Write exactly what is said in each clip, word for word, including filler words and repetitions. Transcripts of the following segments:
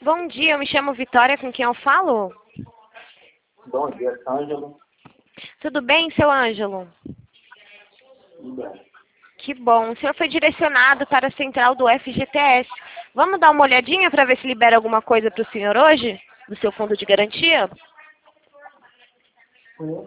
Bom dia, eu me chamo Vitória, com quem eu falo? Bom dia, Ângelo. Tudo bem, seu Ângelo? Tudo bem. Que bom, o senhor foi direcionado para a central do F G T S. Vamos dar uma olhadinha para ver se libera alguma coisa para o senhor hoje? Do seu fundo de garantia? Sim.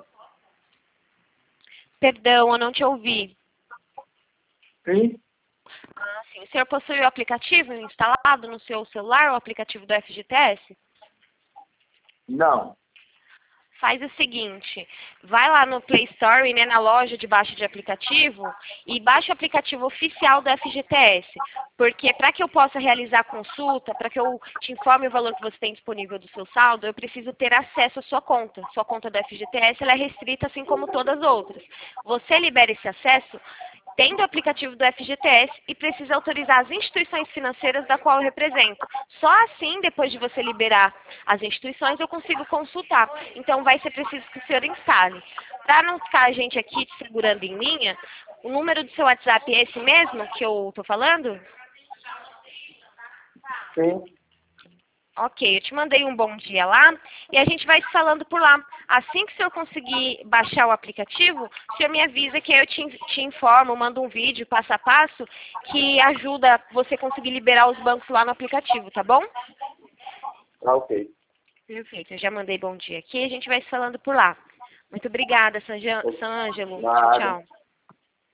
Perdão, eu não te ouvi. Sim? Ah, sim. O senhor possui o aplicativo instalado no seu celular, o aplicativo do F G T S? Não. Faz o seguinte, vai lá no Play Store, né, na loja de baixa de aplicativo, e baixa o aplicativo oficial do F G T S. Porque para que eu possa realizar a consulta, para que eu te informe o valor que você tem disponível do seu saldo, eu preciso ter acesso à sua conta. Sua conta do F G T S ela é restrita, assim como todas as outras. Você libera esse acesso tendo o aplicativo do F G T S e precisa autorizar as instituições financeiras da qual eu represento. Só assim, depois de você liberar as instituições, eu consigo consultar. Então, vai ser preciso que o senhor instale. Para não ficar a gente aqui te segurando em linha, o número do seu WhatsApp é esse mesmo que eu estou falando? Sim. Ok, eu te mandei um bom dia lá e a gente vai se falando por lá. Assim que o senhor conseguir baixar o aplicativo, o senhor me avisa que eu te, te informo, mando um vídeo passo a passo que ajuda você conseguir liberar os bancos lá no aplicativo, tá bom? Tá ok. Perfeito, eu já mandei bom dia aqui e a gente vai se falando por lá. Muito obrigada, San Ângelo. Tchau, Nada. tchau.